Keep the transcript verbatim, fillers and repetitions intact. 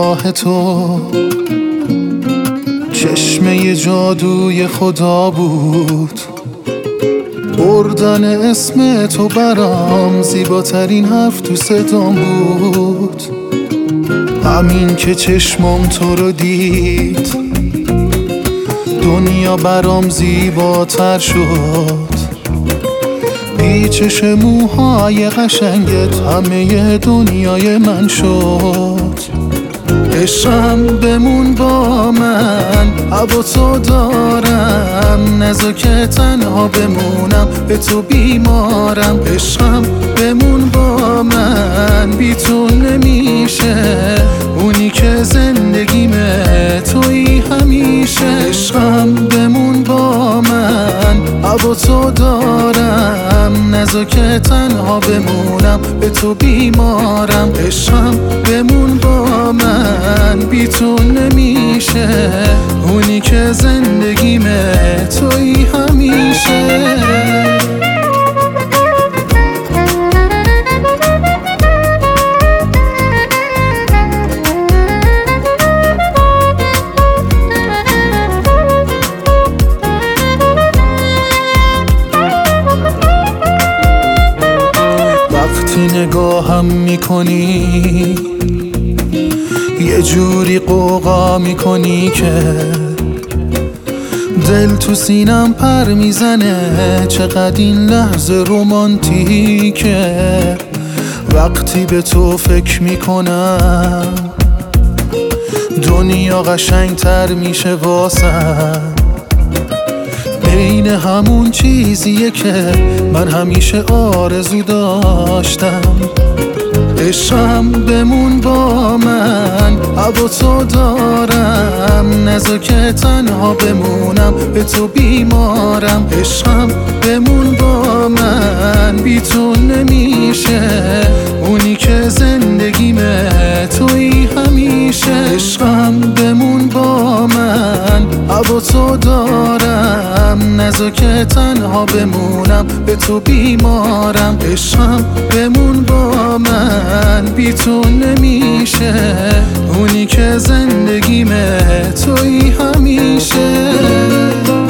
نگاه تو چشمه جادوی خدا بود، بردن اسم تو برام زیباترین حرف تو صدام بود. همین که چشمم تو رو دید دنیا برام زیباتر شد. پیچش موهای قشنگت همه دنیای من شد. عشقم بمون با من، هوا تو دارم، نزا که تنها بمونم، به تو بیمارم. عشقم بمون با من، بی تو نمیشه، اونی که زندگیمه تویی همیشه. عشقم بمون با من، هوا تو دارم، نزا که تنها بمونم، به تو بیمارم. عشقم بمون با من، بی تو نمیشه، اونی که زندگیمه تویی همیشه. وقتی نگاهم میکنی یه جوری قوقا میکنی که دل تو سینم پر میزنه. چقدر این لحظه رومانتیکه. وقتی به تو فکر میکنم دنیا قشنگتر میشه واسم. این همون چیزیه که من همیشه آرزو داشتم. عشقم بمون با من، هوا تو دارم، نزا که تنها بمونم، به تو بیمارم. عشقم بمون با من، بی تو نمیشه، اونی که زندگیمه تویی همیشه. عشقم بمون با من، هوا تو دارم، نزا که تنها بمونم، به تو بیمارم. عشقم بمون با من، بی تو نمیشه، اونی که زندگیمه تویی همیشه.